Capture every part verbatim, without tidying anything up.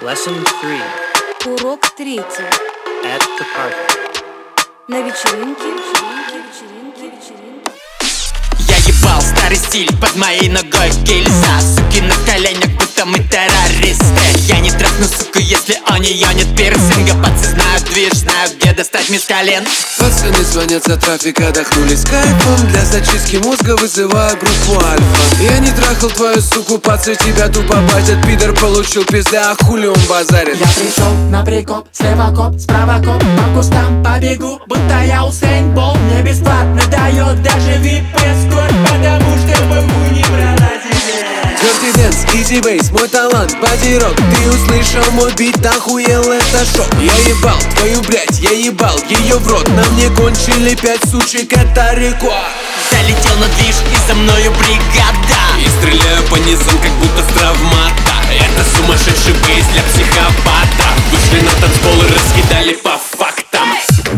Lesson three. Урок третий. At the party. На вечеринке, вечеринке, вечеринке, вечеринке. Я ебал старый стиль, под моей ногой гильза. Суки на коленях, будто мы террористы. Я не трахну суку, если у нее нет пирсинга. Пацаны знают движ, знают, где достать мисс колен. Пацаны звонят за трафик, отдохнули с кайфом. Для зачистки мозга вызываю группу Альфа. Я не трахал твою суку, пацы, тебя тупо батят. Пидор получил пизда, а хули он базарит. Я пришел на прикоп, слева коп, справа коп. По кустам побегу, будто я Усейн Болт. Мне бесплатно дает даже вип-эскорт, потому что бомбу не пролазили. Dirty Dance, Easy Bass, мой талант, боди-рок. Ты услышал мой бит, охуел, это шок. Я ебал твою блять, я ебал ее в рот. На мне кончили пять сучек, это рекорд. Залетел на движ, и за мною бригада. И стреляю по низам, как будто с травмата. Это сумасшедший бейс для психопата. Вышли на танцпол и раскидали по фактам.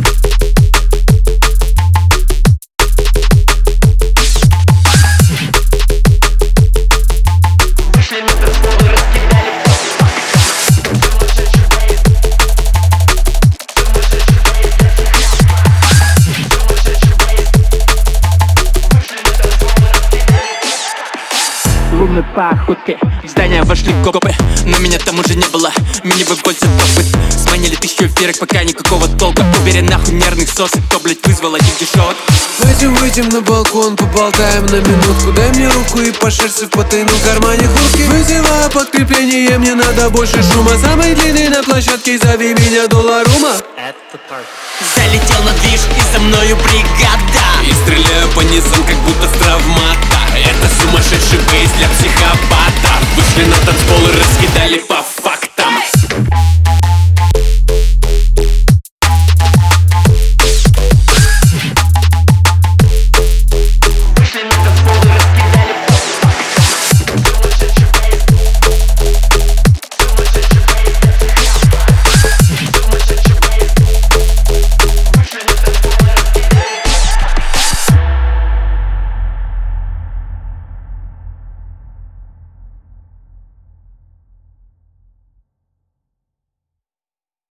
Лунной походкой в здание вошли копы, но меня там уже не было. Меня вывозят опыт. Сманили тысячу эфирок, пока никакого толка. Убери нахуй нервных сосок, кто, блять, вызвал один дешевок. Пойдем выйдем на балкон, поболтаем на минутку. Дай мне руку и по шерсти в потайном кармане куртки. Вызываю подкрепление, мне надо больше шума. Самый длинный на площадке, зови меня долларума. At the party. Залетел на движ, и за мною бригада. И стреляю по низам, как будто с травмата. Это сумасшедший бейс для психопата. Вышли на танцпол и раскидали по